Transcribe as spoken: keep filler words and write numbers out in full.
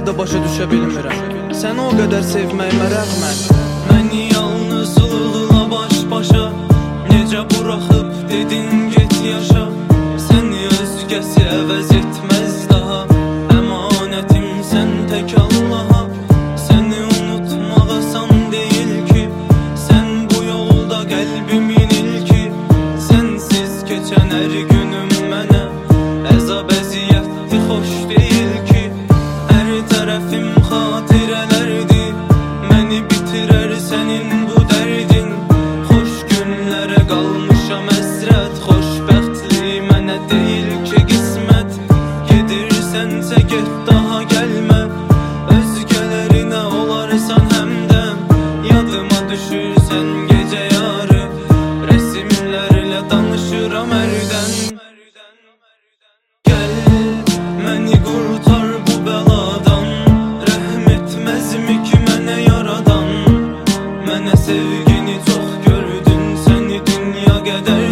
də başa düşə bilmirəm. Səni o qədər sevməyimə rəğmən məni yalnızlıqla baş-başa necə buraxıb dedin get yaşa. Səni özgəsi əvəz etməz daha, əmanətim sən tək Allaha. Səni unutmaq asan deyil ki, sən bu yolda qəlbimin ilki. Sənsiz keçən hər günüm mənə əzab əziyyətli xoş deyil ki. Hər tərəfim xatirələrdir, məni bitirər sənin bu dərdin. Xoş günlərə qalmışam əsrət, xoşbəxtlik mənə deyil ki qismət. Gedirsənsə get daha gəlmə, özgələrinə olarsan həmdəm. Yadıma düşürsən gecə yarı, resimlərlə danışıram hərdən. Gəl məni qurtar bu bəladan, rəhm etməzmi ki mənə yaradan. Mənə sevgini çox gördün, səni dünya qədər